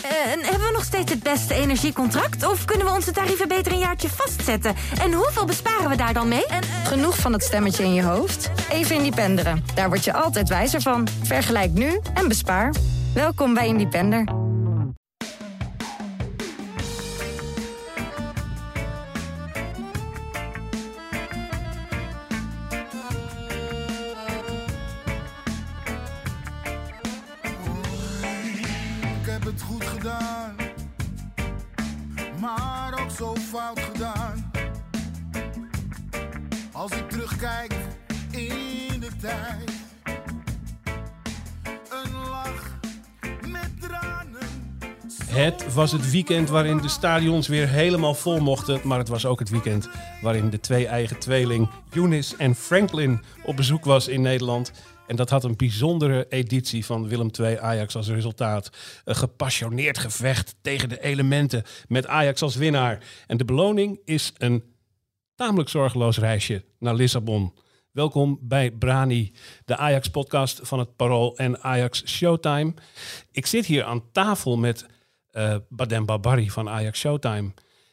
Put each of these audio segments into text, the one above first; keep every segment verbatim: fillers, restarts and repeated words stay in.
Uh, en hebben we nog steeds het beste energiecontract? Of kunnen we onze tarieven beter een jaartje vastzetten? En hoeveel besparen we daar dan mee? En, uh... Genoeg van het stemmetje in je hoofd? Even Independeren. Daar word je altijd wijzer van. Vergelijk nu en bespaar. Welkom bij Independer. Maar ook zo fout gedaan. Als ik terugkijk in de tijd. Een lach met tranen. Het was het weekend waarin de stadions weer helemaal vol mochten. Maar het was ook het weekend waarin de twee-eigen tweeling Younes en Franklin op bezoek was in Nederland. En dat had een bijzondere editie van Willem twee Ajax als resultaat. Een gepassioneerd gevecht tegen de elementen met Ajax als winnaar. En de beloning is een tamelijk zorgeloos reisje naar Lissabon. Welkom bij Brani, de Ajax-podcast van het Parool en Ajax Showtime. Ik zit hier aan tafel met uh, Badem Barbari van Ajax Showtime.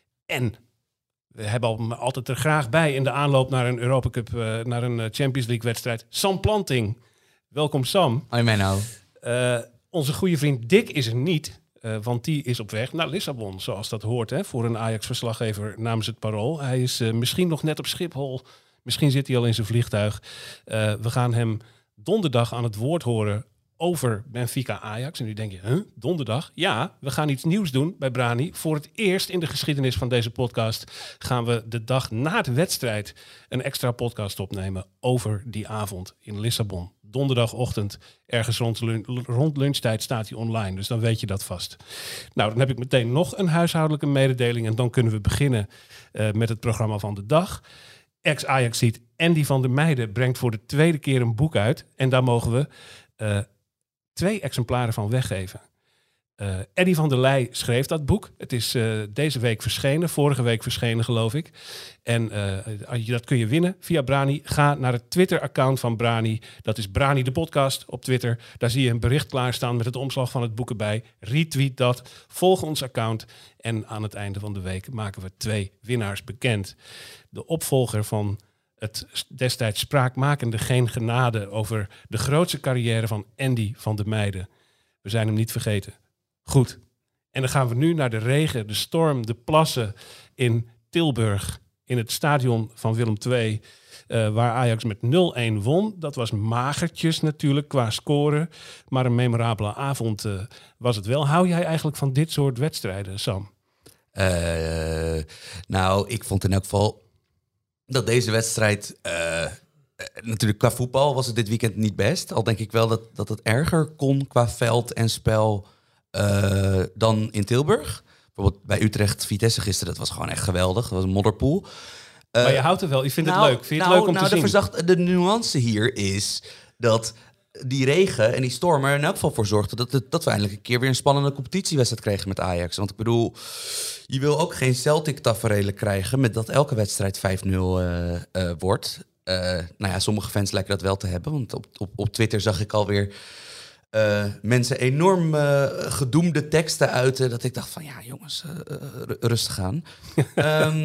En we hebben me altijd er graag bij in de aanloop naar een Europa Cup, uh, naar een Champions League wedstrijd. Sam Planting. Welkom Sam. Hoi Menno. Uh, onze goede vriend Dick is er niet, uh, want die is op weg naar Lissabon, zoals dat hoort, hè, voor een Ajax-verslaggever namens het Parool. Hij is uh, misschien nog net op Schiphol, misschien zit hij al in zijn vliegtuig. Uh, we gaan hem donderdag aan het woord horen over Benfica Ajax. En nu denk je, huh? Donderdag? Ja, we gaan iets nieuws doen bij Brani. Voor het eerst in de geschiedenis van deze podcast gaan we de dag na de wedstrijd een extra podcast opnemen over die avond in Lissabon. Donderdagochtend, ergens rond, lun- rond lunchtijd staat hij online. Dus dan weet je dat vast. Nou, dan heb ik meteen nog een huishoudelijke mededeling. En dan kunnen we beginnen uh, met het programma van de dag. Ex-Ajaxiet Andy van der Meijden brengt voor de tweede keer een boek uit. En daar mogen we uh, twee exemplaren van weggeven. Uh, Eddie van der Leij schreef dat boek. Het is uh, deze week verschenen, vorige week verschenen geloof ik. En uh, dat kun je winnen via Brani. Ga naar het Twitter-account van Brani. Dat is Brani de podcast op Twitter. Daar zie je een bericht klaarstaan met het omslag van het boek erbij. Retweet dat, volg ons account. En aan het einde van de week maken we twee winnaars bekend. De opvolger van het destijds spraakmakende Geen Genade over de grootste carrière van Andy van der Meijden. We zijn hem niet vergeten. Goed. En dan gaan we nu naar de regen, de storm, de plassen in Tilburg. In het stadion van Willem twee, uh, waar Ajax met nul-een won. Dat was magertjes natuurlijk qua scoren. Maar een memorabele avond uh, was het wel. Hou jij eigenlijk van dit soort wedstrijden, Sam? Uh, nou, ik vond in elk geval dat deze wedstrijd... Uh, natuurlijk qua voetbal was het dit weekend niet best. Al denk ik wel dat, dat het erger kon qua veld en spel... Uh, dan in Tilburg. Bijvoorbeeld bij Utrecht, Vitesse gisteren, dat was gewoon echt geweldig. Dat was een modderpoel. Uh, maar je houdt er wel, je vindt nou, het leuk. Vind je nou, het leuk om nou, te de zien? Verzacht, de nuance hier is dat die regen en die storm er in elk geval voor zorgden... Dat, het, dat we eindelijk een keer weer een spannende competitiewedstrijd kregen met Ajax. Want ik bedoel, je wil ook geen Celtic-taferelen krijgen... met dat elke wedstrijd vijf nul uh, uh, wordt. Uh, nou ja, sommige fans lijken dat wel te hebben. Want op, op, op Twitter zag ik alweer... Uh, mensen enorm uh, gedoemde teksten uiten... dat ik dacht van, ja jongens, uh, uh, rustig aan. um,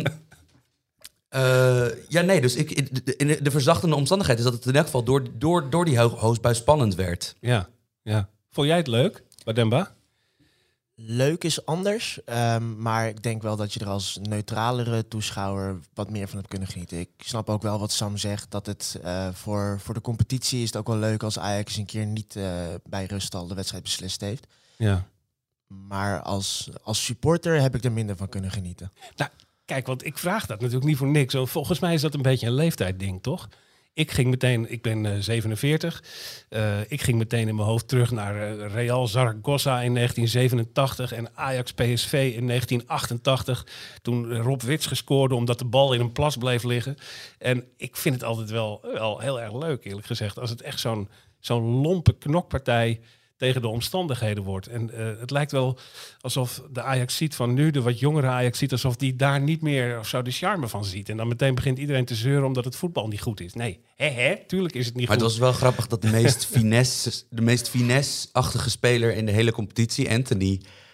uh, ja, nee, dus ik, in de, de verzachtende omstandigheid... is dat het in elk geval door, door, door die ho- hoosbui spannend werd. Ja, ja. Vond jij het leuk, Bademba? Leuk is anders, um, maar ik denk wel dat je er als neutralere toeschouwer wat meer van hebt kunnen genieten. Ik snap ook wel wat Sam zegt, dat het uh, voor, voor de competitie is het ook wel leuk als Ajax een keer niet uh, bij rust al de wedstrijd beslist heeft. Ja. Maar als, als supporter heb ik er minder van kunnen genieten. Nou, kijk, want ik vraag dat natuurlijk niet voor niks. Volgens mij is dat een beetje een leeftijdding, toch? Ik ging meteen, ik ben uh, zevenenveertig, uh, ik ging meteen in mijn hoofd terug naar uh, Real Zaragoza in negentien zevenentachtig en Ajax P S V in negentien achtentachtig. Toen Rob Wits gescoorde omdat de bal in een plas bleef liggen. En ik vind het altijd wel, wel heel erg leuk, eerlijk gezegd, als het echt zo'n, zo'n lompe knokpartij tegen de omstandigheden wordt. En uh, het lijkt wel alsof de Ajaxiet van nu, de wat jongere Ajaxiet, alsof die daar niet meer of zo de charme van ziet. En dan meteen begint iedereen te zeuren omdat het voetbal niet goed is. Nee, hè, hè, tuurlijk is het niet maar goed. Maar het was wel grappig dat de meest finesse, de meest finesse-achtige speler in de hele competitie, Anthony,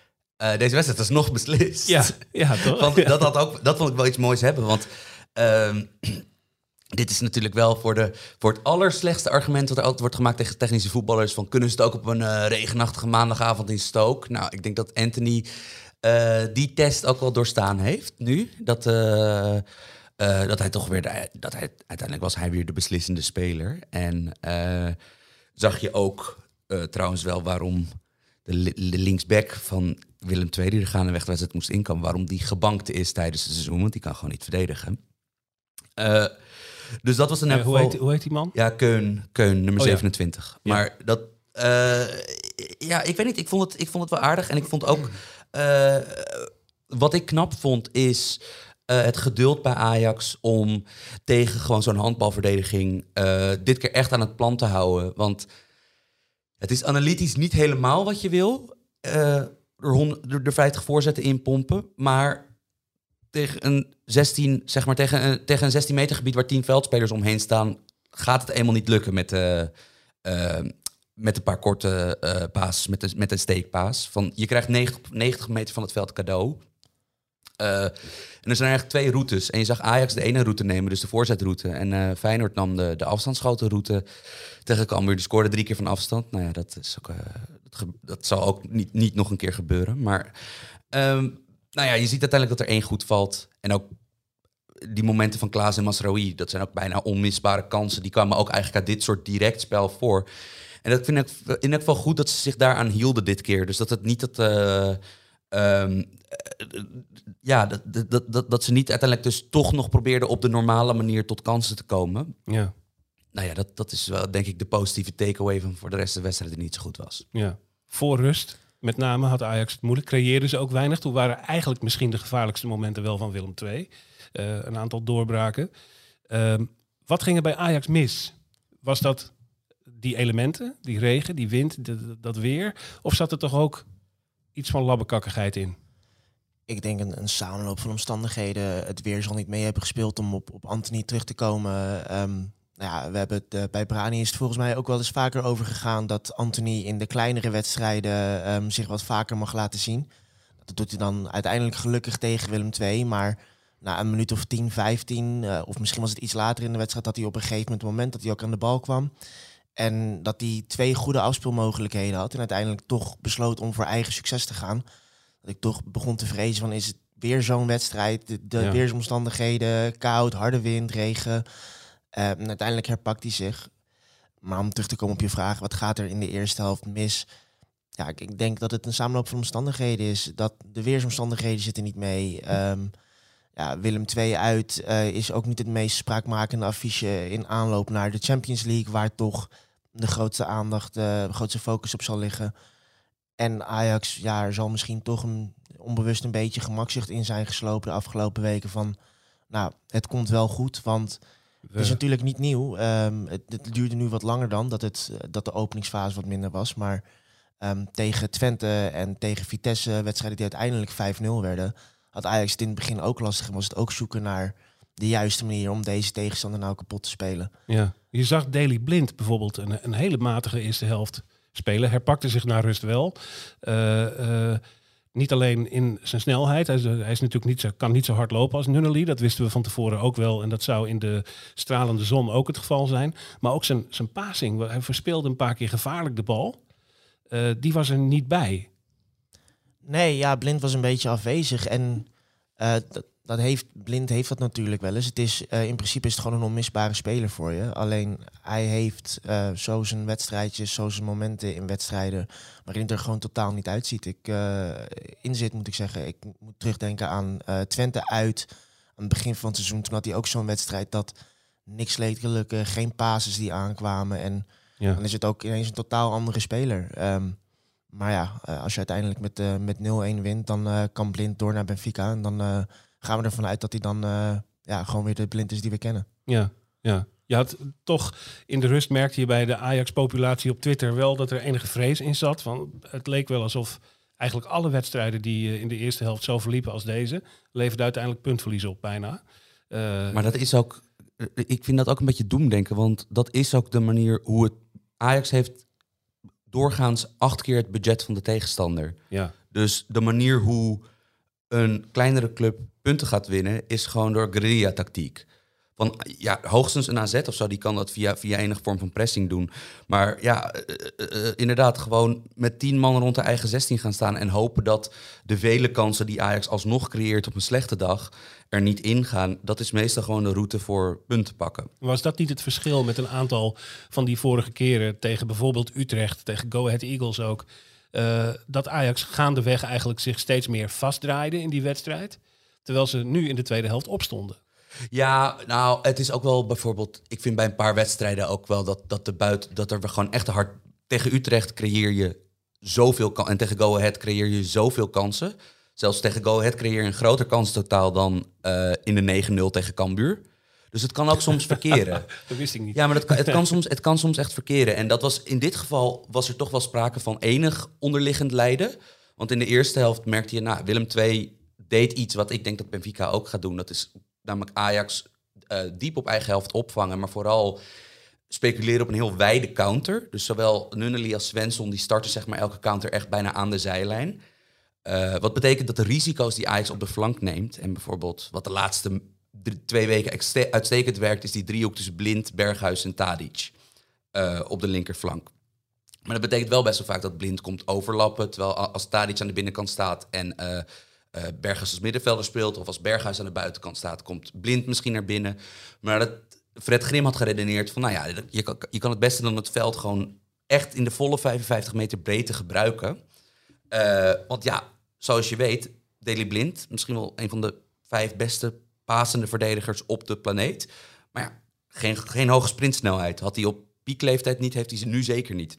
uh, deze wedstrijd is nog beslist. Ja, ja toch? Want Ja. dat, had ook, dat vond ik wel iets moois hebben. Want uh, dit is natuurlijk wel voor, de, voor het allerslechtste argument... wat er altijd wordt gemaakt tegen technische voetballers... van kunnen ze het ook op een uh, regenachtige maandagavond in Stoke? Nou, ik denk dat Anthony uh, die test ook wel doorstaan heeft nu. Dat... Uh, Uh, dat hij toch weer, de, dat hij, uiteindelijk was hij weer de beslissende speler. En uh, zag je ook uh, trouwens wel waarom de, li- de linksback van Willem twee, die er gaandeweg de wedstrijd moest inkomen, waarom die gebankt is tijdens het seizoen, want die kan gewoon niet verdedigen. Uh, dus dat was een... Uh, geval, hoe, heet, hoe heet die man? Ja, Keun, Keun nummer oh, ja. zevenentwintig. Ja. Maar dat... Uh, ja, ik weet niet, ik vond het, ik vond het wel aardig. En ik vond ook... Uh, wat ik knap vond is... Uh, het geduld bij Ajax om tegen gewoon zo'n handbalverdediging uh, dit keer echt aan het plan te houden. Want het is analytisch niet helemaal wat je wil. Uh, er, honderd, er, er vijftig voorzetten inpompen. Maar tegen een zestien, zeg maar tegen een, tegen een zestien meter gebied waar tien veldspelers omheen staan, gaat het eenmaal niet lukken met de, uh, met een paar korte uh, passes, met, de, met een steekpaas. Van, je krijgt negentig, negentig meter van het veld cadeau. Uh, en er zijn eigenlijk twee routes. En je zag Ajax de ene route nemen, dus de voorzetroute. En uh, Feyenoord nam de, de afstandsschotenroute tegen Cambuur. Die scoorde drie keer van afstand. Nou ja, dat, is ook, uh, dat, ge- dat zal ook niet, niet nog een keer gebeuren. Maar um, nou ja, je ziet uiteindelijk dat er één goed valt. En ook die momenten van Klaas en Mazraoui, dat zijn ook bijna onmisbare kansen. Die kwamen ook eigenlijk uit dit soort direct spel voor. En dat vind ik in ieder geval goed dat ze zich daaraan hielden dit keer. Dus dat het niet dat... Uh, Um, ja, dat, dat, dat, dat ze niet uiteindelijk dus toch nog probeerden op de normale manier tot kansen te komen. Ja. Nou ja, dat, dat is wel denk ik de positieve takeaway van voor de rest van de wedstrijd die niet zo goed was. Ja. Voor rust, met name, had Ajax het moeilijk. Creëerden ze ook weinig. Toen waren eigenlijk misschien de gevaarlijkste momenten wel van Willem twee. Uh, een aantal doorbraken. Uh, wat ging er bij Ajax mis? Was dat die elementen, die regen, die wind, de, dat weer? Of zat er toch ook iets van labbekakkigheid in? Ik denk een, een samenloop van omstandigheden. Het weer zal niet mee hebben gespeeld om op, op Anthony terug te komen. Um, nou ja, we hebben het, uh, bij Brani is het volgens mij ook wel eens vaker over gegaan dat Anthony in de kleinere wedstrijden um, zich wat vaker mag laten zien. Dat doet hij dan uiteindelijk gelukkig tegen Willem twee. Maar na een minuut of tien, vijftien, uh, of misschien was het iets later in de wedstrijd, dat hij op een gegeven moment, moment dat hij ook aan de bal kwam. En dat hij twee goede afspeelmogelijkheden had. En uiteindelijk toch besloot om voor eigen succes te gaan. Dat ik toch begon te vrezen van, is het weer zo'n wedstrijd? De, de ja. weersomstandigheden, koud, harde wind, regen. Uh, en uiteindelijk herpakt hij zich. Maar om terug te komen op je vraag, wat gaat er in de eerste helft mis? Ja, ik, ik denk dat het een samenloop van omstandigheden is. Dat de weersomstandigheden zitten niet mee. Um, ja, Willem twee uit uh, is ook niet het meest spraakmakende affiche in aanloop naar de Champions League, waar toch de grootste aandacht, uh, de grootste focus op zal liggen. En Ajax, ja, er zal misschien toch een, onbewust een beetje gemakzucht in zijn geslopen de afgelopen weken van, nou, het komt wel goed, want we... het is natuurlijk niet nieuw. Um, het, het duurde nu wat langer dan, dat, het, dat de openingsfase wat minder was, maar um, tegen Twente en tegen Vitesse, wedstrijden die uiteindelijk vijf nul werden, had Ajax het in het begin ook lastig en was het ook zoeken naar de juiste manier om deze tegenstander nou kapot te spelen. Ja, je zag Daley Blind bijvoorbeeld een, een hele matige eerste helft spelen. Herpakte zich naar rust wel. Uh, uh, niet alleen in zijn snelheid. Hij is, hij is natuurlijk niet zo, kan niet zo hard lopen als Nunnally. Dat wisten we van tevoren ook wel. En dat zou in de stralende zon ook het geval zijn. Maar ook zijn, zijn passing. Hij verspeelde een paar keer gevaarlijk de bal. Uh, die was er niet bij. Nee, ja, Blind was een beetje afwezig. En uh, dat, dat heeft, Blind heeft dat natuurlijk wel eens. Het is, uh, in principe is het gewoon een onmisbare speler voor je. Alleen hij heeft uh, zo zijn wedstrijdjes, zo zijn momenten in wedstrijden waarin het er gewoon totaal niet uitziet. Ik uh, in zit, moet ik zeggen. Ik moet terugdenken aan uh, Twente uit. Aan het begin van het seizoen, toen had hij ook zo'n wedstrijd dat niks leek te lukken. Geen passes die aankwamen. En ja. dan is het ook ineens een totaal andere speler. Um, Maar ja, als je uiteindelijk met, uh, met nul een wint, dan uh, kan Blind door naar Benfica. En dan uh, gaan we ervan uit dat hij dan uh, ja, gewoon weer de Blind is die we kennen. Ja, ja. Je had toch in de rust, merkte je bij de Ajax-populatie op Twitter wel dat er enige vrees in zat. Want het leek wel alsof eigenlijk alle wedstrijden die uh, in de eerste helft zo verliepen als deze, leverden uiteindelijk puntverlies op bijna. Uh, maar dat is ook, ik vind dat ook een beetje doemdenken. Want dat is ook de manier hoe het Ajax heeft doorgaans acht keer het budget van de tegenstander. Ja. Dus de manier hoe een kleinere club punten gaat winnen is gewoon door guerrilla-tactiek. Van ja, hoogstens een A Z of zo, die kan dat via, via enige vorm van pressing doen. Maar ja, uh, uh, inderdaad, gewoon met tien man rond de eigen zestien gaan staan en hopen dat de vele kansen die Ajax alsnog creëert op een slechte dag er niet ingaan. Dat is meestal gewoon de route voor punten pakken. Was dat niet het verschil met een aantal van die vorige keren tegen bijvoorbeeld Utrecht, tegen Go Ahead Eagles ook? Uh, dat Ajax gaandeweg eigenlijk zich steeds meer vastdraaide in die wedstrijd, terwijl ze nu in de tweede helft opstonden. Ja, nou, het is ook wel bijvoorbeeld... Ik vind bij een paar wedstrijden ook wel dat, dat, de buiten, dat er gewoon echt hard... Tegen Utrecht creëer je zoveel kansen. En tegen Go Ahead creëer je zoveel kansen. Zelfs tegen Go Ahead creëer je een groter kans totaal dan uh, in de negen nul tegen Cambuur. Dus het kan ook soms verkeren. Dat wist ik niet. Ja, maar dat kan, het, kan soms, het kan soms echt verkeren. En dat was in dit geval was er toch wel sprake van enig onderliggend lijden. Want in de eerste helft merkte je... Nou, Willem twee deed iets wat ik denk dat Benfica ook gaat doen. Dat is... Namelijk Ajax uh, diep op eigen helft opvangen, maar vooral speculeren op een heel wijde counter. Dus zowel Nunnely als Svensson die starten zeg maar elke counter echt bijna aan de zijlijn. Uh, wat betekent dat de risico's die Ajax op de flank neemt, en bijvoorbeeld wat de laatste d- twee weken exte- uitstekend werkt, is die driehoek tussen Blind, Berghuis en Tadic uh, op de linkerflank. Maar dat betekent wel best wel vaak dat Blind komt overlappen, terwijl als Tadic aan de binnenkant staat en... Uh, Uh, Berghuis als middenvelder speelt... of als Berghuis aan de buitenkant staat... komt Blind misschien naar binnen. Maar dat Fred Grim had geredeneerd van... nou ja, je kan, je kan het beste dan het veld... gewoon echt in de volle vijfenvijftig meter breedte gebruiken. Uh, want ja, zoals je weet... Daley Blind, misschien wel een van de vijf beste pasende verdedigers op de planeet. Maar ja, geen, geen hoge sprintsnelheid. Had hij op piekleeftijd niet, heeft hij ze nu zeker niet.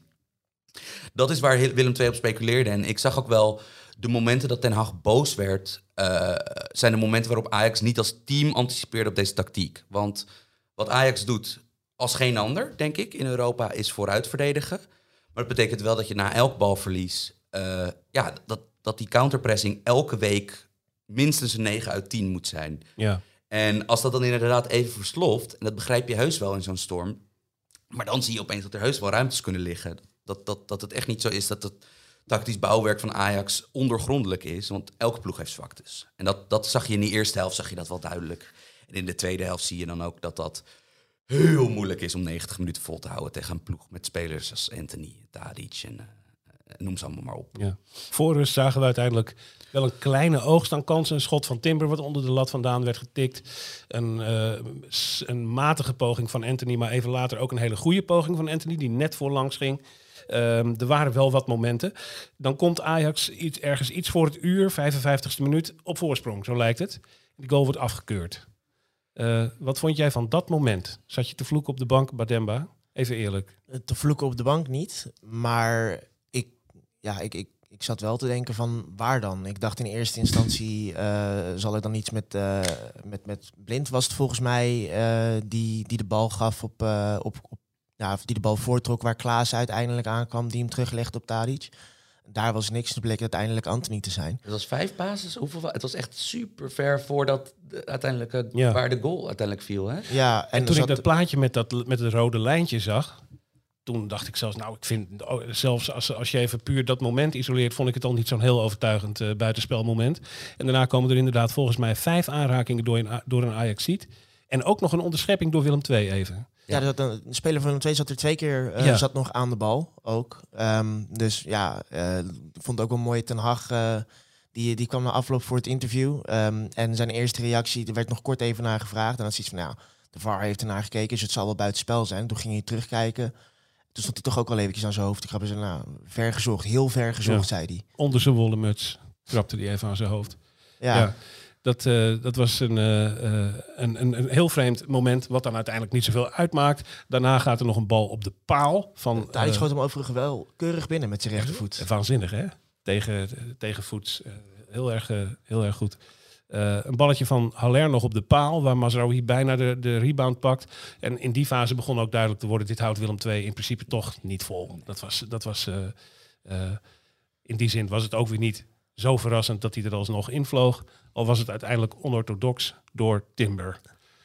Dat is waar Willem twee op speculeerde. En ik zag ook wel... De momenten dat Ten Hag boos werd, uh, zijn de momenten waarop Ajax niet als team anticipeerde op deze tactiek. Want wat Ajax doet als geen ander, denk ik, in Europa, is vooruit verdedigen. Maar dat betekent wel dat je na elk balverlies, uh, ja, dat, dat die counterpressing elke week minstens een negen uit tien moet zijn. Ja. En als dat dan inderdaad even versloft, en dat begrijp je heus wel in zo'n storm, maar dan zie je opeens dat er heus wel ruimtes kunnen liggen. Dat, dat, dat het echt niet zo is dat het tactisch bouwwerk van Ajax ondergrondelijk is. Want elke ploeg heeft zwaktes. En dat, dat zag je in die eerste helft zag je dat wel duidelijk. En in de tweede helft zie je dan ook dat dat heel moeilijk is om negentig minuten vol te houden tegen een ploeg met spelers als Anthony, Tadic en uh, noem ze allemaal maar op. Ja. Voor rust zagen we uiteindelijk wel een kleine oogst aan kansen. Een schot van Timber wat onder de lat vandaan werd getikt. Een, uh, een matige poging van Anthony, maar even later ook een hele goede poging van Anthony die net voorlangs ging. Um, er waren wel wat momenten. Dan komt Ajax iets, ergens iets voor het uur, vijfenvijftigste minuut, op voorsprong, zo lijkt het. Die goal wordt afgekeurd. Uh, wat vond jij van dat moment? Zat je te vloeken op de bank, Bademba? Even eerlijk. Te vloeken op de bank niet, maar ik, ja, ik, ik, ik zat wel te denken van waar dan? Ik dacht in eerste instantie, uh, zal er dan iets met, uh, met, met Blind was het volgens mij, uh, die, die de bal gaf op... Uh, op, op Ja, die de bal voortrok waar Klaas uiteindelijk aankwam, die hem teruglegde op Tadic. Daar was niks, het bleek uiteindelijk Anthony te zijn. Het was vijf bases, hoeveel? Het was echt super ver voordat de, uiteindelijk ja. waar de goal uiteindelijk viel. Hè? Ja, en, en toen zat... ik dat plaatje met dat met het rode lijntje zag, toen dacht ik zelfs, nou, ik vind oh, zelfs als, als je even puur dat moment isoleert, vond ik het al niet zo'n heel overtuigend uh, buitenspelmoment. En daarna komen er inderdaad volgens mij vijf aanrakingen door een, door een Ajaxiet. En ook nog een onderschepping door Willem twee even. Ja, ja de, de speler van Willem twee zat er twee keer uh, ja. zat nog aan de bal ook. Um, dus ja, uh, vond ook wel mooi Ten Hag. Uh, die, die kwam na afloop voor het interview. Um, en zijn eerste reactie, er werd nog kort even naar gevraagd. En dan zoiets van, nou, de V A R heeft ernaar gekeken, dus het zal wel buitenspel zijn. Toen ging hij terugkijken. Toen stond hij toch ook al eventjes aan zijn hoofd. Ik heb zei, nou, ver gezocht, heel ver gezocht, ja. zei hij. Onder zijn wollen muts trapte hij even aan zijn hoofd. Ja. ja. Dat, uh, dat was een, uh, uh, een, een, een heel vreemd moment, wat dan uiteindelijk niet zoveel uitmaakt. Daarna gaat er nog een bal op de paal. Van, Tadic uh, schoot hem overigens wel keurig binnen met zijn rechtervoet. Waanzinnig, hè? Tegen, tegen voets. Uh, heel, erg, uh, heel erg goed. Uh, een balletje van Haller nog op de paal, waar Mazraoui bijna de, de rebound pakt. En in die fase begon ook duidelijk te worden, dit houdt Willem twee in principe toch niet vol. Dat was, dat was uh, uh, in die zin was het ook weer niet zo verrassend dat hij er alsnog invloog. Al was het uiteindelijk onorthodox door Timber.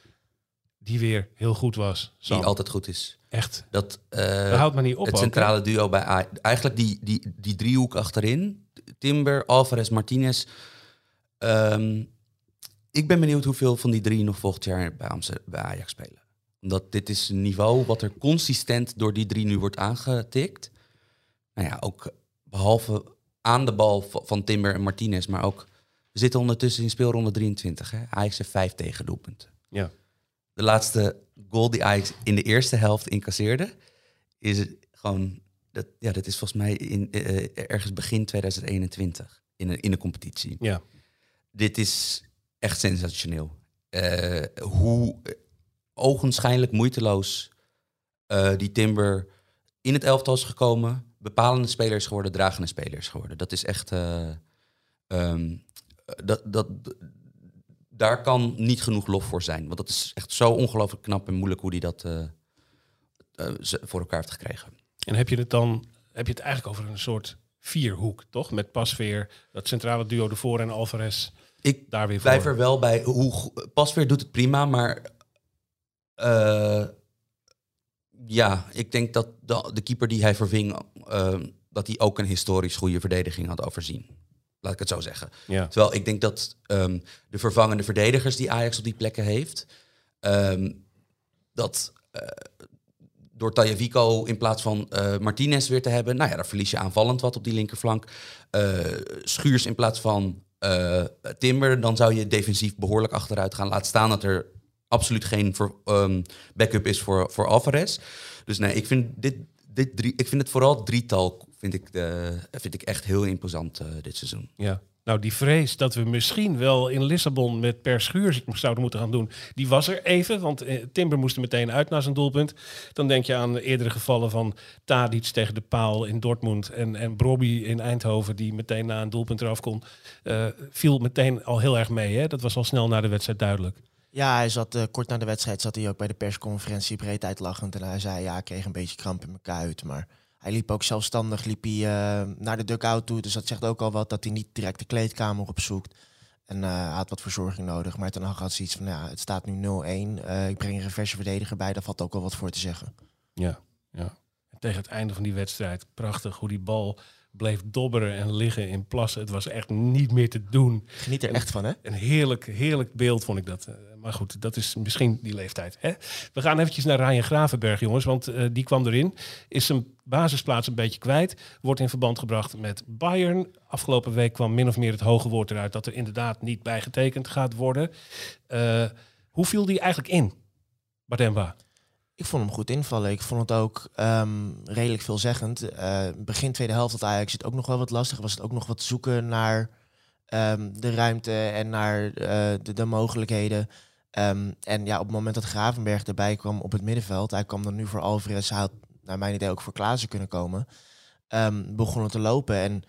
Die weer heel goed was. Sam. Die altijd goed is. Echt. Dat, uh, dat houdt me niet op. Het ook, centrale hè? duo bij Ajax. Eigenlijk die, die, die driehoek achterin. Timber, Alvarez, Martinez. Um, ik ben benieuwd hoeveel van die drie nog volgend jaar bij, Amsterdam, bij Ajax spelen. Omdat dit is een niveau wat er consistent door die drie nu wordt aangetikt. Nou ja, ook behalve aan de bal van Timber en Martinez, maar ook... We zitten ondertussen in speelronde drieëntwintig. Hè? Ajax heeft vijf tegendoelpunten. Ja. De laatste goal die Ajax in de eerste helft incasseerde... is gewoon... Dat, ja, dat is volgens mij in, uh, ergens begin tweeduizend eenentwintig in de, in de competitie. Ja. Dit is echt sensationeel. Uh, hoe ogenschijnlijk moeiteloos uh, die Timber in het elftal is gekomen... bepalende speler is geworden, dragende speler is geworden. Dat is echt... Uh, um, dat, dat, daar kan niet genoeg lof voor zijn. Want dat is echt zo ongelooflijk knap en moeilijk hoe hij dat uh, uh, voor elkaar heeft gekregen. En heb je het dan heb je het eigenlijk over een soort vierhoek, toch? Met Pasveer, dat centrale duo ervoor en Alvarez Ik daar weer blijf voor. er wel bij. Hoe, Pasveer doet het prima, maar uh, ja, ik denk dat de, de keeper die hij verving, uh, dat hij ook een historisch goede verdediging had overzien. Laat ik het zo zeggen. Ja. Terwijl ik denk dat um, de vervangende verdedigers die Ajax op die plekken heeft, um, dat uh, door Tagliafico in plaats van uh, Martinez weer te hebben, nou ja, daar verlies je aanvallend wat op die linkerflank. Uh, Schuurs in plaats van uh, Timber, dan zou je defensief behoorlijk achteruit gaan. Laat staan dat er absoluut geen voor, um, backup is voor, voor Alvarez. Dus nee, ik vind dit, dit drie, ik vind het vooral drietal vind ik, de, vind ik echt heel imposant uh, dit seizoen. Ja. Nou, die vrees dat we misschien wel in Lissabon met per Schuurs zouden moeten gaan doen, die was er even, want eh, Timber moest er meteen uit naar zijn doelpunt. Dan denk je aan eerdere gevallen van Tadic tegen de paal in Dortmund en, en Brobby in Eindhoven, die meteen na een doelpunt eraf kon. Uh, viel meteen al heel erg mee, hè? Dat was al snel na de wedstrijd duidelijk. Ja, hij zat uh, kort na de wedstrijd zat hij ook bij de persconferentie breed uitlachend. En hij zei, ja, ik kreeg een beetje kramp in mijn kuit. Maar hij liep ook zelfstandig liep hij, uh, naar de dugout toe. Dus dat zegt ook al wat, dat hij niet direct de kleedkamer opzoekt. En uh, hij had wat verzorging nodig. Maar Ten Hag had zoiets van, ja, het staat nu nul-een. Uh, ik breng er een verse verdediger bij, daar valt ook wel wat voor te zeggen. Ja, ja. Tegen het einde van die wedstrijd, prachtig hoe die bal bleef dobberen en liggen in plassen. Het was echt niet meer te doen. Geniet er echt van, hè? Een heerlijk, heerlijk beeld vond ik dat. Uh, maar goed, dat is misschien die leeftijd. Hè? We gaan eventjes naar Ryan Gravenberch, jongens. Want uh, die kwam erin. Is zijn basisplaats een beetje kwijt. Wordt in verband gebracht met Bayern. Afgelopen week kwam min of meer het hoge woord eruit dat er inderdaad niet bijgetekend gaat worden. Uh, hoe viel die eigenlijk in, Bademba? Ik vond hem goed invallen. Ik vond het ook um, redelijk veelzeggend. Uh, begin tweede helft had Ajax het ook nog wel wat lastig. Was het ook nog wat zoeken naar um, de ruimte en naar uh, de, de mogelijkheden. Um, en ja, op het moment dat Gravenberch erbij kwam op het middenveld, hij kwam dan nu voor Alvarez, hij had naar mijn idee ook voor Klaassen kunnen komen, um, begon het te lopen. En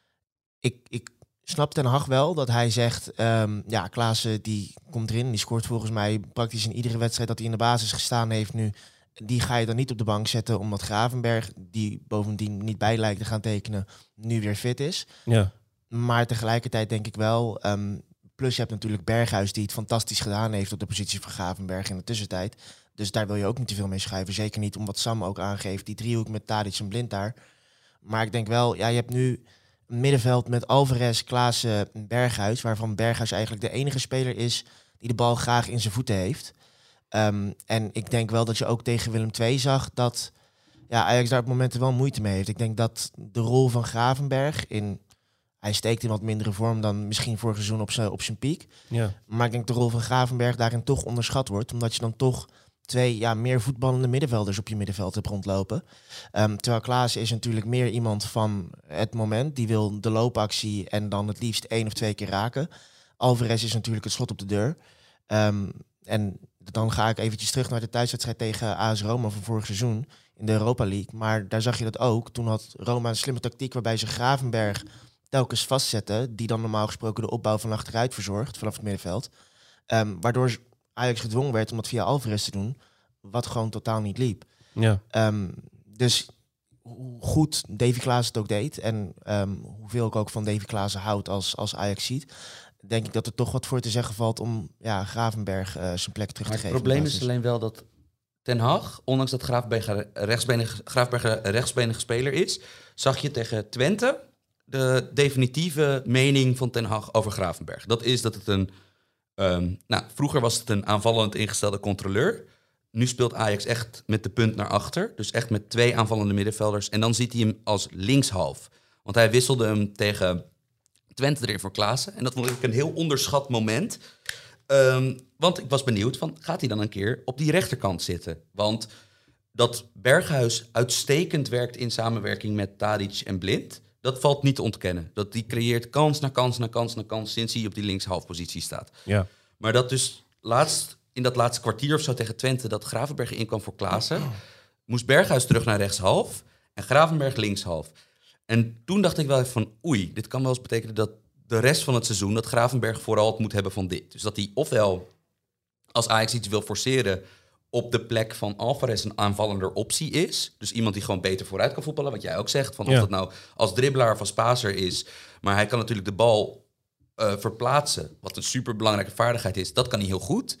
ik, ik snap Ten Hag wel dat hij zegt, um, ja, Klaassen die komt erin, die scoort volgens mij praktisch in iedere wedstrijd dat hij in de basis gestaan heeft nu. Die ga je dan niet op de bank zetten, omdat Gravenberch, die bovendien niet bij lijkt te gaan tekenen, nu weer fit is. Ja. Maar tegelijkertijd denk ik wel, um, plus je hebt natuurlijk Berghuis die het fantastisch gedaan heeft op de positie van Gravenberch in de tussentijd. Dus daar wil je ook niet te veel mee schuiven. Zeker niet omdat Sam ook aangeeft, die driehoek met Tadic en Blind daar. Maar ik denk wel, ja, je hebt nu een middenveld met Alvarez, Klaassen en Berghuis, waarvan Berghuis eigenlijk de enige speler is die de bal graag in zijn voeten heeft. Um, en ik denk wel dat je ook tegen Willem twee zag dat ja, Ajax daar op momenten wel moeite mee heeft. Ik denk dat de rol van Gravenberch, in, hij steekt in wat mindere vorm dan misschien vorig seizoen op zijn op zijn piek. Ja. Maar ik denk de rol van Gravenberch daarin toch onderschat wordt, omdat je dan toch twee ja, meer voetballende middenvelders op je middenveld hebt rondlopen. Um, terwijl Klaassen is natuurlijk meer iemand van het moment. Die wil de loopactie en dan het liefst één of twee keer raken. Alvarez is natuurlijk het slot op de deur. Um, en dan ga ik eventjes terug naar de thuiswedstrijd tegen A S Roma van vorig seizoen in de Europa League. Maar daar zag je dat ook. Toen had Roma een slimme tactiek waarbij ze Gravenberch telkens vastzetten, die dan normaal gesproken de opbouw van achteruit verzorgt vanaf het middenveld. Um, waardoor Ajax gedwongen werd om dat via Alvarez te doen, wat gewoon totaal niet liep. Ja. Um, dus hoe goed Davy Klaassen het ook deed en um, hoeveel ik ook van Davy Klaassen houd als, als Ajax ziet, denk ik dat er toch wat voor te zeggen valt om ja, Gravenberch uh, zijn plek terug Maar te het geven. probleem is alleen wel dat Ten Hag, ondanks dat Gravenberch een rechtsbenige, Gravenberch een rechtsbenige speler is, zag je tegen Twente de definitieve mening van Ten Hag over Gravenberch. Dat is dat het een... Um, nou, vroeger was het een aanvallend ingestelde controleur. Nu speelt Ajax echt met de punt naar achter. Dus echt met twee aanvallende middenvelders. En dan ziet hij hem als linkshalf. Want hij wisselde hem tegen Twente erin voor Klaassen. En dat vond ik een heel onderschat moment. Um, want ik was benieuwd, van, gaat hij dan een keer op die rechterkant zitten? Want dat Berghuis uitstekend werkt in samenwerking met Tadic en Blind... dat valt niet te ontkennen. Dat die creëert kans na kans na kans na kans... sinds hij op die linkshalfpositie staat. Ja. Maar dat dus laatst, in dat laatste kwartier of zo tegen Twente... dat Gravenberch inkwam voor Klaassen... moest Berghuis terug naar rechtshalf... en Gravenberch linkshalf. En toen dacht ik wel even van... oei, dit kan wel eens betekenen dat de rest van het seizoen... dat Gravenberch vooral het moet hebben van dit. Dus dat hij ofwel, als Ajax iets wil forceren... op de plek van Alvarez een aanvallender optie is. Dus iemand die gewoon beter vooruit kan voetballen. Wat jij ook zegt, van of Ja. dat nou als dribbelaar of als paser is. Maar hij kan natuurlijk de bal uh, verplaatsen. Wat een superbelangrijke vaardigheid is. Dat kan hij heel goed.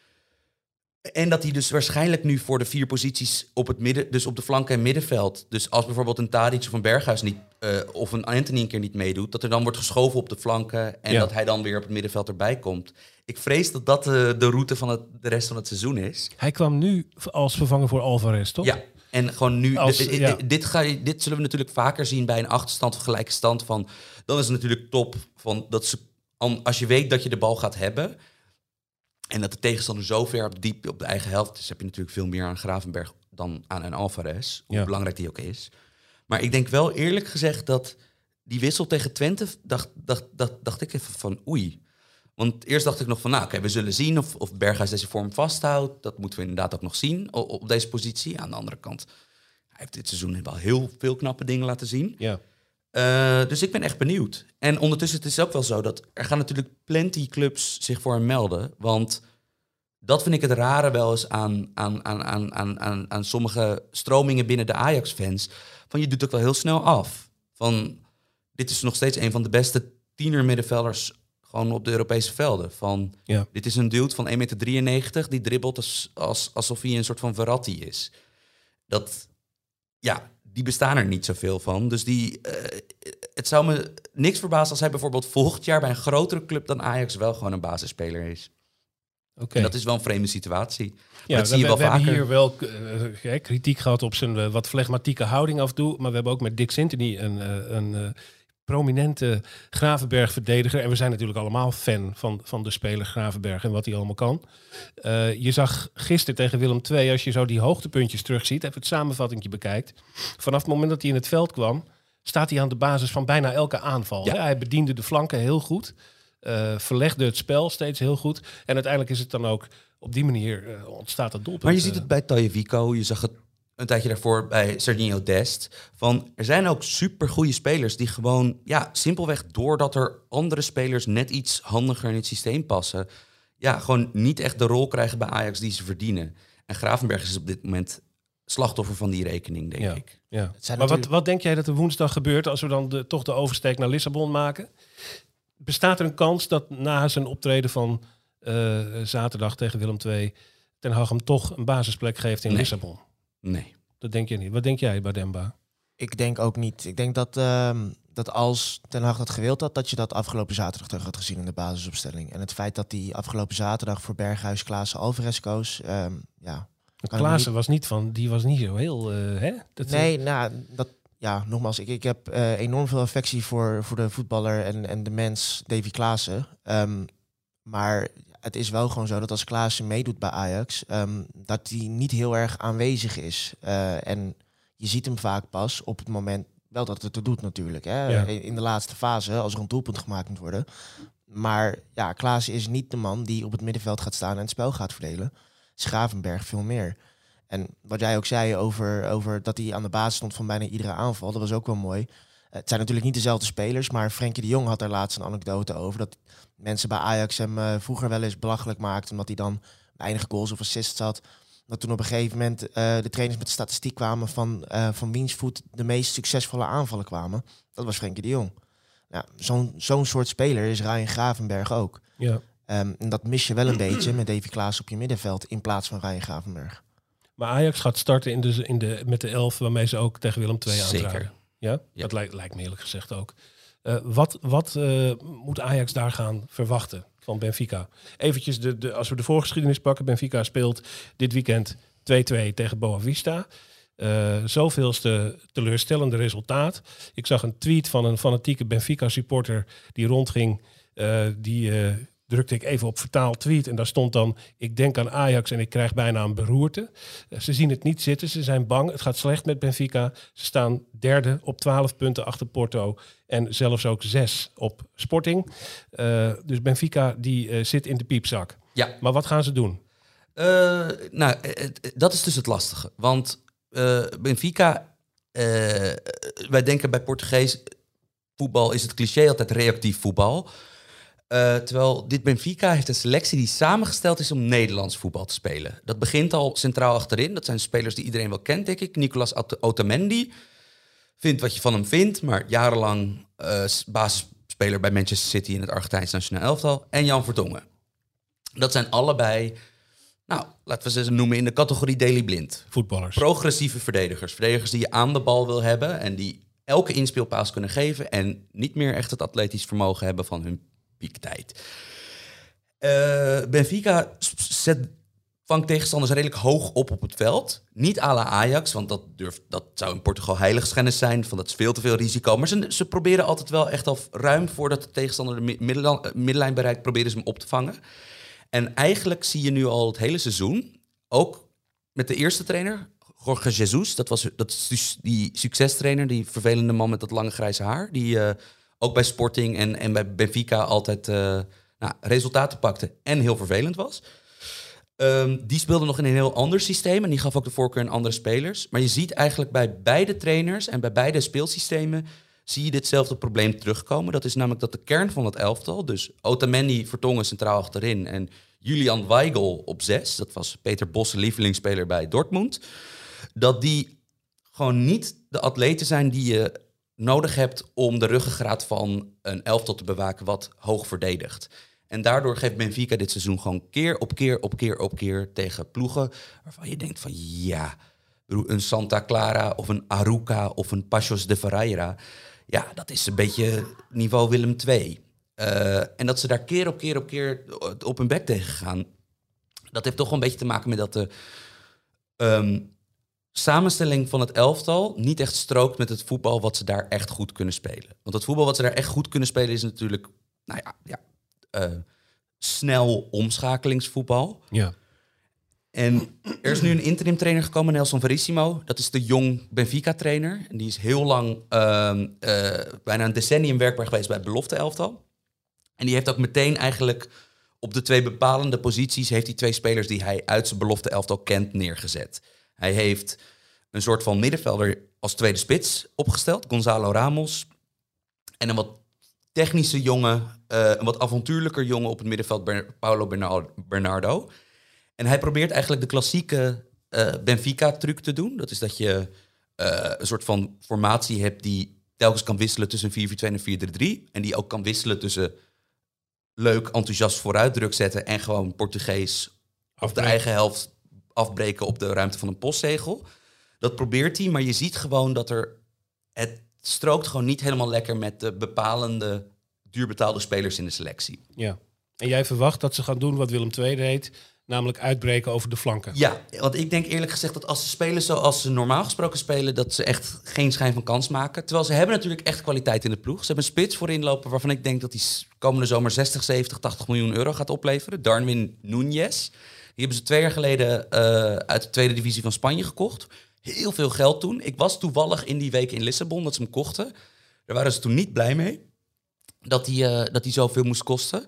En dat hij dus waarschijnlijk nu voor de vier posities op het midden... dus op de flanken en middenveld... dus als bijvoorbeeld een Tadic of een Berghuis niet... Uh, of een Anthony een keer niet meedoet... dat er dan wordt geschoven op de flanken... en Ja. dat hij dan weer op het middenveld erbij komt. Ik vrees dat dat uh, de route van het, de rest van het seizoen is. Hij kwam nu als vervanger voor Alvarez, toch? Ja, en gewoon nu... Als- d- d- ja. dit, ga je, dit zullen we natuurlijk vaker zien bij een achterstand of gelijke stand. Van, dan is het natuurlijk top van dat ze, als je weet dat je de bal gaat hebben... en dat de tegenstander zo ver op diep op de eigen helft is... heb je natuurlijk veel meer aan Gravenberch dan aan een Alvarez. Hoe Ja. belangrijk die ook is. Maar ik denk wel eerlijk gezegd dat die wissel tegen Twente... dacht, dacht, dacht, dacht ik even van oei... Want eerst dacht ik nog van, nou oké, okay, we zullen zien of, of Berghuis deze vorm vasthoudt. Dat moeten we inderdaad ook nog zien op, op deze positie. Aan de andere kant, hij heeft dit seizoen wel heel veel knappe dingen laten zien. Ja. Uh, dus ik ben echt benieuwd. En ondertussen het is het ook wel zo dat er gaan natuurlijk plenty clubs zich voor hem melden. Want dat vind ik het rare wel eens aan, aan, aan, aan, aan, aan, aan sommige stromingen binnen de Ajax-fans. Van je doet ook wel heel snel af. Van dit is nog steeds een van de beste tiener-middenvelders... gewoon op de Europese velden. Van, Ja. dit is een dude van één meter drieënnegentig... die dribbelt als, als, alsof hij een soort van Verratti is. Dat, ja, die bestaan er niet zoveel van. Dus die, uh, het zou me niks verbazen als hij bijvoorbeeld volgend jaar... bij een grotere club dan Ajax wel gewoon een basisspeler is. Oké. En dat is wel een vreemde situatie. Maar Ja, dat we, zie je wel we vaker. hebben hier wel uh, kritiek gehad op zijn uh, wat flegmatieke houding af en toe. Maar we hebben ook met Dick Sintony een... Uh, een uh, prominente Gravenberg-verdediger. En we zijn natuurlijk allemaal fan van, van de speler Gravenberg en wat hij allemaal kan. Uh, je zag gisteren tegen Willem twee, als je zo die hoogtepuntjes terugziet, even het samenvattingje bekijkt. Vanaf het moment dat hij in het veld kwam, staat hij aan de basis van bijna elke aanval. Ja. Ja, hij bediende de flanken heel goed. Uh, verlegde het spel steeds heel goed. En uiteindelijk is het dan ook op die manier uh, ontstaat het doelpunt. Maar je ziet het bij Tajevico, je zag het een tijdje daarvoor bij Serginho Dest. Van, er zijn ook supergoeie spelers die gewoon, ja, simpelweg doordat er andere spelers net iets handiger in het systeem passen, ja, gewoon niet echt de rol krijgen bij Ajax die ze verdienen. En Gravenberch is op dit moment slachtoffer van die rekening, denk ja. ik. Ja. Het zijn Maar wat, natuurlijk- wat denk jij dat er woensdag gebeurt als we dan de, toch de oversteek naar Lissabon maken? Bestaat er een kans dat na zijn optreden van uh, zaterdag tegen Willem twee Ten Hag hem toch een basisplek geeft in Nee. Lissabon? Nee. Dat denk je niet. Wat denk jij, Bademba? Ik denk ook niet. Ik denk dat, ehm, dat als Ten Hag dat gewild had, dat je dat afgelopen zaterdag terug had gezien in de basisopstelling. En het feit dat hij afgelopen zaterdag voor Berghuis, Klaassen, Alvarez koos, ehm, ja. kan ik Klaassen was niet van, die was niet zo heel, uh, hè? Dat, Nee, nou, dat, ja, nogmaals, ik, ik heb uh, enorm veel affectie voor, voor de voetballer en, en de mens Davy Klaassen. Um, maar het is wel gewoon zo dat als Klaassen meedoet bij Ajax, um, dat hij niet heel erg aanwezig is. Uh, en je ziet hem vaak pas op het moment, wel dat het er doet natuurlijk, hè, Ja. in de laatste fase, als er een doelpunt gemaakt moet worden. Maar ja, Klaassen is niet de man die op het middenveld gaat staan en het spel gaat verdelen. Gravenberch veel meer. En wat jij ook zei over, over dat hij aan de basis stond van bijna iedere aanval, dat was ook wel mooi. Het zijn natuurlijk niet dezelfde spelers, maar Frenkie de Jong had daar laatst een anekdote over. Dat mensen bij Ajax hem uh, vroeger wel eens belachelijk maakten, omdat hij dan weinig goals of assists had. Dat toen op een gegeven moment uh, de trainers met de statistiek kwamen van, uh, van wiens voet de meest succesvolle aanvallen kwamen. Dat was Frenkie de Jong. Ja, zo'n, zo'n soort speler is Ryan Gravenberch ook. Ja. Um, en dat mis je wel een beetje met Davy Klaassen op je middenveld in plaats van Ryan Gravenberch. Maar Ajax gaat starten in de, in de, met de elf waarmee ze ook tegen Willem twee aantraden. Zeker. Ja? Ja. Dat lijkt, lijkt me eerlijk gezegd ook. Uh, wat wat uh, moet Ajax daar gaan verwachten van Benfica? Eventjes, de, de, als we de voorgeschiedenis pakken. Benfica speelt dit weekend twee-twee tegen Boavista. Uh, zoveelste teleurstellende resultaat. Ik zag een tweet van een fanatieke Benfica-supporter die rondging. Uh, die uh, drukte ik even op vertaal tweet en daar stond dan: ik denk aan Ajax en ik krijg bijna een beroerte. Uh, ze zien het niet zitten, ze zijn bang. Het gaat slecht met Benfica. Ze staan derde op twaalf punten achter Porto en zelfs ook zes op Sporting. Uh, dus Benfica die uh, zit in de piepzak. Ja. Maar wat gaan ze doen? Uh, nou, uh, dat is dus het lastige. Want uh, Benfica, uh, wij denken bij Portugees voetbal is het cliché altijd reactief voetbal. Uh, terwijl dit Benfica heeft een selectie die samengesteld is om Nederlands voetbal te spelen. Dat begint al centraal achterin. Dat zijn spelers die iedereen wel kent, denk ik. Nicolas Otamendi. Vindt wat je van hem vindt, maar jarenlang uh, basisspeler bij Manchester City in het Argentijns nationaal elftal. En Jan Vertongen. Dat zijn allebei, nou, laten we ze noemen in de categorie Daley Blind. Voetballers. Progressieve verdedigers. Verdedigers die je aan de bal wil hebben en die elke inspeelpaas kunnen geven en niet meer echt het atletisch vermogen hebben van hun piektijd. Uh, Benfica zet, vangt tegenstanders redelijk hoog op op het veld. Niet à la Ajax, want dat, durft, dat zou in Portugal heiligschennis zijn. Van dat is veel te veel risico. Maar ze, ze proberen altijd wel echt al ruim voordat de tegenstander de middellijn, middenlijn bereikt, proberen ze hem op te vangen. En eigenlijk zie je nu al het hele seizoen, ook met de eerste trainer, Jorge Jesus, dat was dat is dus die succestrainer, die vervelende man met dat lange grijze haar, die uh, ook bij Sporting en, en bij Benfica altijd uh, nou, resultaten pakte en heel vervelend was. Um, die speelde nog in een heel ander systeem en die gaf ook de voorkeur aan andere spelers. Maar je ziet eigenlijk bij beide trainers en bij beide speelsystemen zie je ditzelfde probleem terugkomen. Dat is namelijk dat de kern van het elftal, dus Otamendi, Vertongen centraal achterin en Julian Weigl op zes, dat was Peter Bosz, lievelingsspeler bij Dortmund, dat die gewoon niet de atleten zijn die je nodig hebt om de ruggengraat van een elftal te bewaken wat hoog verdedigt. En daardoor geeft Benfica dit seizoen gewoon keer op keer op keer op keer tegen ploegen waarvan je denkt van ja, een Santa Clara of een Arouca of een Paços de Ferreira. Ja, dat is een beetje niveau Willem twee. Uh, en dat ze daar keer op keer op keer op hun bek tegen gaan. Dat heeft toch wel een beetje te maken met dat de um, samenstelling van het elftal niet echt strookt met het voetbal wat ze daar echt goed kunnen spelen. Want het voetbal wat ze daar echt goed kunnen spelen is natuurlijk, nou ja, ja uh, snel omschakelingsvootbal. Ja. En er is nu een interim trainer gekomen, Nelson Verissimo. Dat is de jong Benfica-trainer. En die is heel lang, uh, uh, bijna een decennium werkbaar geweest bij het belofte elftal. En die heeft ook meteen eigenlijk op de twee bepalende posities heeft hij twee spelers die hij uit zijn belofte elftal kent neergezet. Hij heeft een soort van middenvelder als tweede spits opgesteld, Gonzalo Ramos. En een wat technische jongen, uh, een wat avontuurlijker jongen op het middenveld, Ber- Paulo Bernardo. En hij probeert eigenlijk de klassieke uh, Benfica-truc te doen. Dat is dat je uh, een soort van formatie hebt die telkens kan wisselen tussen een vier vier twee en een vier drie drie. En die ook kan wisselen tussen leuk, enthousiast vooruit druk zetten en gewoon Portugees of de eigen helft afbreken op de ruimte van een postzegel. Dat probeert hij, maar je ziet gewoon dat er het strookt gewoon niet helemaal lekker met de bepalende duurbetaalde spelers in de selectie. Ja. En jij verwacht dat ze gaan doen wat Willem twee deed, namelijk uitbreken over de flanken. Ja, want ik denk eerlijk gezegd dat als ze spelen zoals ze normaal gesproken spelen, dat ze echt geen schijn van kans maken. Terwijl ze hebben natuurlijk echt kwaliteit in de ploeg. Ze hebben een spits voorin lopen waarvan ik denk dat die komende zomer zestig, zeventig, tachtig miljoen euro gaat opleveren. Darwin Núñez. Die hebben ze twee jaar geleden uh, uit de tweede divisie van Spanje gekocht. Heel veel geld toen. Ik was toevallig in die week in Lissabon dat ze hem kochten. Daar waren ze toen niet blij mee. Dat hij uh, dat hij zoveel moest kosten.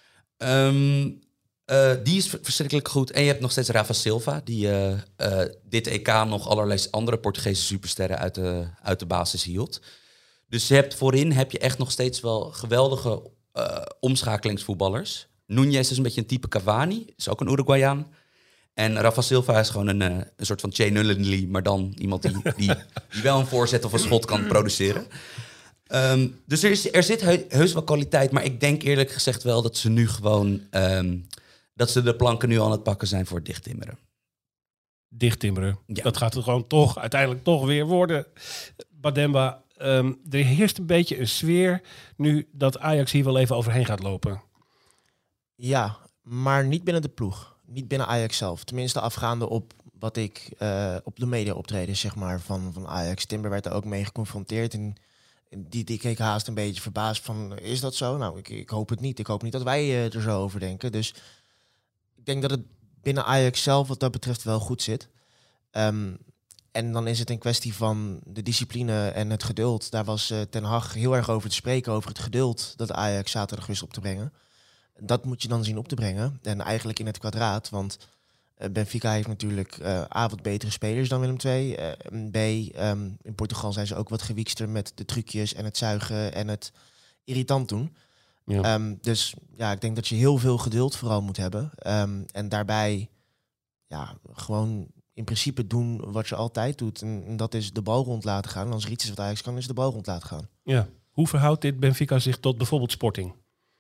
Um, uh, die is verschrikkelijk goed. En je hebt nog steeds Rafa Silva. Die uh, uh, dit E K nog allerlei andere Portugese supersterren uit de, uit de basis hield. Dus je hebt, voorin heb je echt nog steeds wel geweldige uh, omschakelingsvoetballers. Núñez is een beetje een type Cavani. Is ook een Uruguayaan. En Rafa Silva is gewoon een, uh, een soort van Jay Nullenly, maar dan iemand die, die, die wel een voorzet of een schot kan produceren. Um, dus er, is, er zit he, heus wel kwaliteit, maar ik denk eerlijk gezegd wel dat ze nu gewoon um, dat ze de planken nu aan het pakken zijn voor het dichttimmeren. Dichttimmeren. Ja. Dat gaat er gewoon toch uiteindelijk toch weer worden. Bademba, Um, er heerst een beetje een sfeer nu dat Ajax hier wel even overheen gaat lopen. Ja, maar niet binnen de ploeg. Niet binnen Ajax zelf. Tenminste afgaande op wat ik uh, op de media optreden, zeg maar, van, van Ajax. Timber werd er ook mee geconfronteerd en die, die keek haast een beetje verbaasd van, is dat zo? Nou, ik, ik hoop het niet. Ik hoop niet dat wij uh, er zo over denken. Dus ik denk dat het binnen Ajax zelf wat dat betreft wel goed zit. Um, en dan is het een kwestie van de discipline en het geduld. Daar was uh, Ten Hag heel erg over te spreken, over het geduld dat Ajax zaterdag wist op te brengen. Dat moet je dan zien op te brengen. En eigenlijk in het kwadraat, want uh, Benfica heeft natuurlijk uh, A, wat betere spelers dan Willem twee. Uh, B, um, in Portugal zijn ze ook wat gewiekster met de trucjes en het zuigen en het irritant doen. Ja. Um, dus ja, ik denk dat je heel veel geduld vooral moet hebben. Um, en daarbij ja, gewoon in principe doen wat je altijd doet. En, en dat is de bal rond laten gaan. En als er iets is wat Ajax kan, is de bal rond laten gaan. Ja. Hoe verhoudt dit Benfica zich tot bijvoorbeeld Sporting?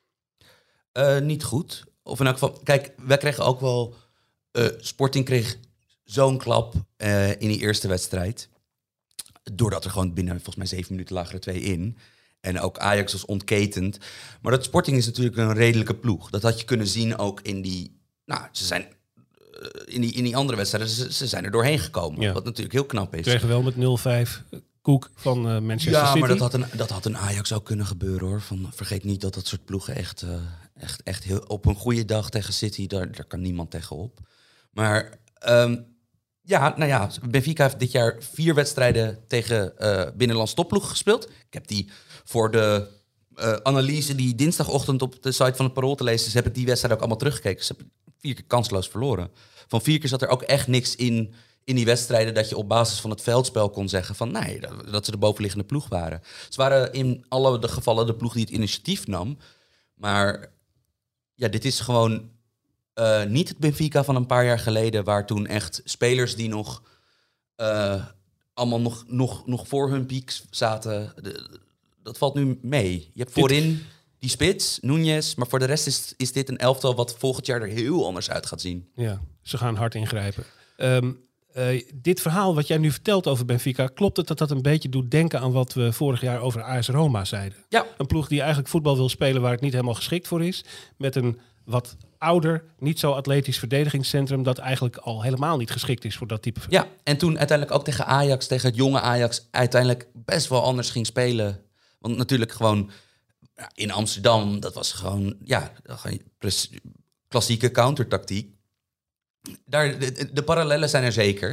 Uh, niet goed. Of in elk geval, kijk, wij kregen ook wel... Uh, Sporting kreeg zo'n klap uh, in die eerste wedstrijd. Doordat er gewoon binnen, volgens mij zeven minuten lagen er twee in. En ook Ajax was ontketend. Maar dat Sporting is natuurlijk een redelijke ploeg. Dat had je kunnen zien ook in die... Nou, ze zijn... Uh, in, die in die andere wedstrijden, ze, ze zijn er doorheen gekomen. Ja. Wat natuurlijk heel knap is. Kregen wel met nul vijf... Koek van uh, Manchester ja, City. Ja, maar dat had, een, dat had een Ajax ook kunnen gebeuren, hoor. Van, vergeet niet dat dat soort ploegen echt, uh, echt, echt heel... Op een goede dag tegen City, daar, daar kan niemand tegenop. Maar um, ja, nou ja, Benfica heeft dit jaar vier wedstrijden tegen uh, binnenlands topploeg gespeeld. Ik heb die voor de uh, analyse die dinsdagochtend op de site van het Parool te lezen is, heb ik die wedstrijd ook allemaal teruggekeken. Ze hebben vier keer kansloos verloren. Van vier keer zat er ook echt niks in... in die wedstrijden dat je op basis van het veldspel kon zeggen van nee, dat, dat ze de bovenliggende ploeg waren. Ze waren in alle de gevallen de ploeg die het initiatief nam. Maar ja, dit is gewoon uh, niet het Benfica van een paar jaar geleden, waar toen echt spelers die nog uh, allemaal nog, nog, nog voor hun piek zaten. De, dat valt nu mee. Je hebt voorin die spits, Núñez, maar voor de rest is, is dit een elftal wat volgend jaar er heel anders uit gaat zien. Ja, ze gaan hard ingrijpen. Um, Uh, dit verhaal wat jij nu vertelt over Benfica, klopt het dat dat een beetje doet denken aan wat we vorig jaar over A S Roma zeiden? Ja. Een ploeg die eigenlijk voetbal wil spelen waar het niet helemaal geschikt voor is. Met een wat ouder, niet zo atletisch verdedigingscentrum dat eigenlijk al helemaal niet geschikt is voor dat type... Ja, en toen uiteindelijk ook tegen Ajax, tegen het jonge Ajax, uiteindelijk best wel anders ging spelen. Want natuurlijk gewoon in Amsterdam, dat was gewoon, ja, klassieke countertactiek. Daar, de, de parallellen zijn er zeker.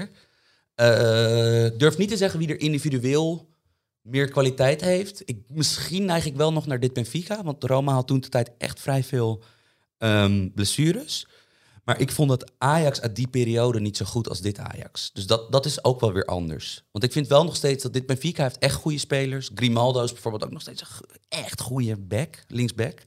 Uh, durf niet te zeggen wie er individueel meer kwaliteit heeft. Ik, misschien neig ik wel nog naar dit Benfica, want Roma had toen de tijd echt vrij veel um, blessures. Maar ik vond dat Ajax uit die periode niet zo goed als dit Ajax. Dus dat, dat is ook wel weer anders. Want ik vind wel nog steeds dat dit Benfica heeft echt goede spelers. Grimaldo is bijvoorbeeld ook nog steeds een echt goede back, linksback.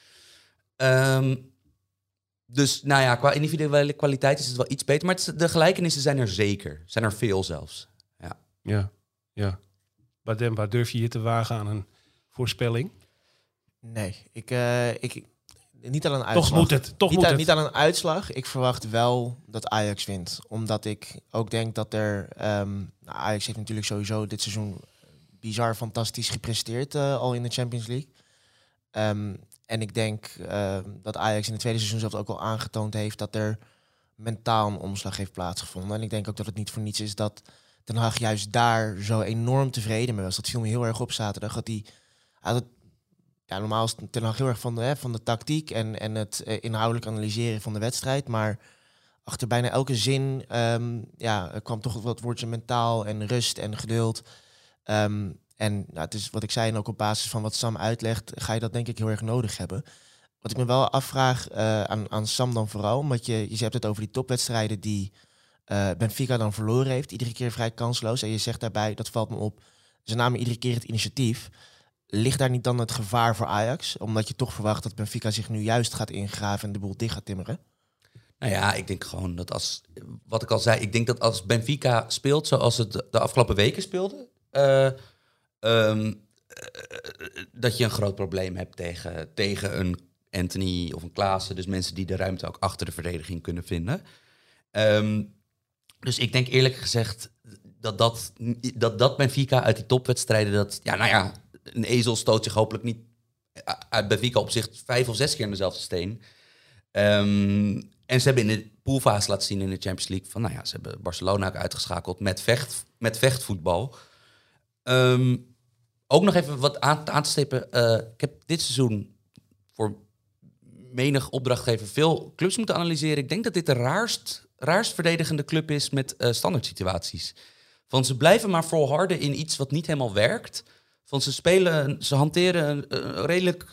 Um, Dus nou ja, qua individuele kwaliteit is het wel iets beter. Maar het is, de gelijkenissen zijn er zeker. Zijn er veel zelfs. Ja, ja. ja. Bademba, durf je je te wagen aan een voorspelling? Nee, ik, uh, ik, niet aan een uitslag. Toch moet het. Toch niet, moet aan, het. niet aan een uitslag. Ik verwacht wel dat Ajax wint. Omdat ik ook denk dat er... Um, nou, Ajax heeft natuurlijk sowieso dit seizoen bizar fantastisch gepresteerd. Uh, al in de Champions League. Um, En ik denk uh, dat Ajax in het tweede seizoen zelfs ook al aangetoond heeft dat er mentaal een omslag heeft plaatsgevonden. En ik denk ook dat het niet voor niets is dat Ten Hag juist daar zo enorm tevreden mee was. Dat viel me heel erg op zaterdag. Dat hij, hij had het, ja, normaal is Ten Hag heel erg van de, hè, van de tactiek en, en het uh, inhoudelijk analyseren van de wedstrijd. Maar achter bijna elke zin um, ja, kwam toch wat woordje mentaal en rust en geduld. Um, En nou, het is wat ik zei, en ook op basis van wat Sam uitlegt, ga je dat denk ik heel erg nodig hebben. Wat ik me wel afvraag uh, aan, aan Sam dan vooral, omdat je, je hebt het over die topwedstrijden die uh, Benfica dan verloren heeft, iedere keer vrij kansloos. En je zegt daarbij, dat valt me op, ze namen iedere keer het initiatief. Ligt daar niet dan het gevaar voor Ajax? Omdat je toch verwacht dat Benfica zich nu juist gaat ingraven en de boel dicht gaat timmeren? Nou ja, ik denk gewoon dat als, wat ik al zei, ik denk dat als Benfica speelt zoals het de afgelopen weken speelde, Uh, Um, uh, dat je een groot probleem hebt tegen, tegen een Anthony of een Klaassen. Dus mensen die de ruimte ook achter de verdediging kunnen vinden. Um, dus ik denk eerlijk gezegd dat, dat, dat, dat Benfica uit die topwedstrijden... Dat, ja, nou ja, een ezel stoot zich hopelijk niet uit Benfica op zich vijf of zes keer in dezelfde steen. Um, en ze hebben in de poolfase laten zien in de Champions League... van, nou ja, ze hebben Barcelona ook uitgeschakeld met, vecht, met vechtvoetbal. Um, ook nog even wat aan, aan te stippen. Uh, ik heb dit seizoen voor menig opdrachtgever veel clubs moeten analyseren. Ik denk dat dit de raarst, raarst verdedigende club is met uh, standaard situaties. Van ze blijven maar volharden in iets wat niet helemaal werkt. Van ze spelen, ze hanteren een, een redelijk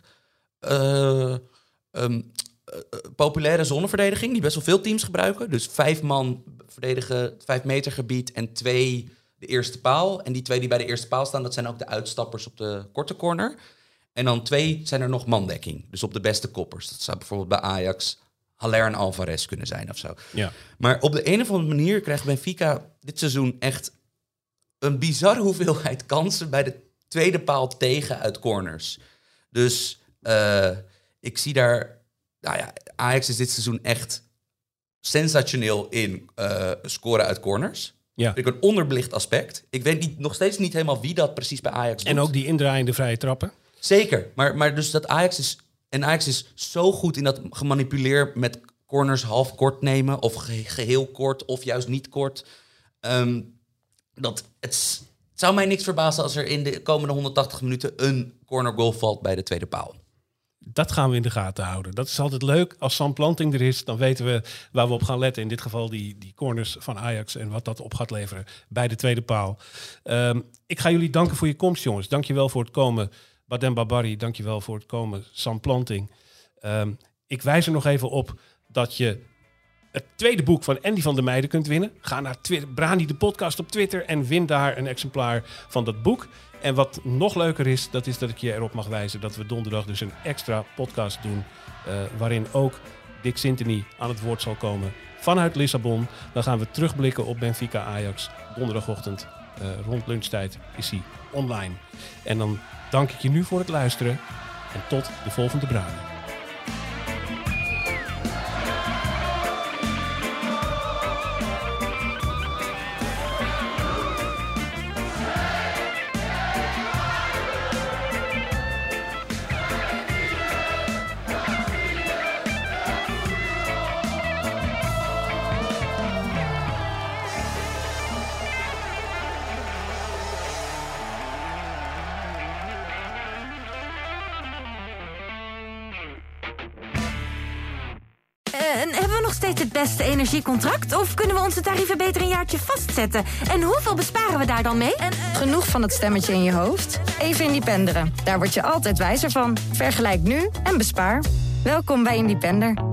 uh, um, uh, populaire zonneverdediging die best wel veel teams gebruiken. Dus vijf man verdedigen het vijf meter gebied en twee de eerste paal. En die twee die bij de eerste paal staan, dat zijn ook de uitstappers op de korte corner. En dan twee zijn er nog mandekking. Dus op de beste koppers. Dat zou bijvoorbeeld bij Ajax Haller en Alvarez kunnen zijn of zo. Ja. Maar op de een of andere manier krijgt Benfica dit seizoen echt een bizarre hoeveelheid kansen bij de tweede paal tegen uit corners. Dus uh, ik zie daar... Nou ja, Ajax is dit seizoen echt sensationeel in uh, scoren uit corners. Ja. Ik een onderbelicht aspect. Ik weet niet, nog steeds niet helemaal wie dat precies bij Ajax doet. En ook die indraaiende vrije trappen. Zeker, maar, maar dus dat Ajax is... En Ajax is zo goed in dat gemanipuleer met corners half kort nemen... of ge- geheel kort, of juist niet kort. Um, dat het, het zou mij niks verbazen als er in de komende honderdtachtig minuten... een corner goal valt bij de tweede paal. Dat gaan we in de gaten houden. Dat is altijd leuk. Als Sam Planting er is, dan weten we waar we op gaan letten. In dit geval die, die corners van Ajax en wat dat op gaat leveren bij de tweede paal. Um, ik ga jullie danken voor je komst, jongens. Dank je wel voor het komen, Badem Babari. Dank je wel voor het komen, Sam Planting. Um, ik wijs er nog even op dat je het tweede boek van Andy van der Meijden kunt winnen. Ga naar Twitter, Brani de podcast op Twitter en win daar een exemplaar van dat boek. En wat nog leuker is, dat is dat ik je erop mag wijzen dat we donderdag dus een extra podcast doen. Uh, waarin ook Dick Sintony aan het woord zal komen vanuit Lissabon. Dan gaan we terugblikken op Benfica Ajax. Donderdagochtend uh, rond lunchtijd is hij online. En dan dank ik je nu voor het luisteren. En tot de volgende Brani. En hebben we nog steeds het beste energiecontract? Of kunnen we onze tarieven beter een jaartje vastzetten? En hoeveel besparen we daar dan mee? En, uh... Genoeg van het stemmetje in je hoofd? Even Independeren. Daar word je altijd wijzer van. Vergelijk nu en bespaar. Welkom bij Independer.